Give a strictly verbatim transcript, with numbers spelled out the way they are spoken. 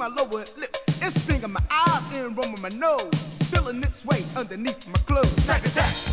my lower lip. It's stinging my eyes and rumbling my nose. Feeling its way underneath my clothes. Snack attack.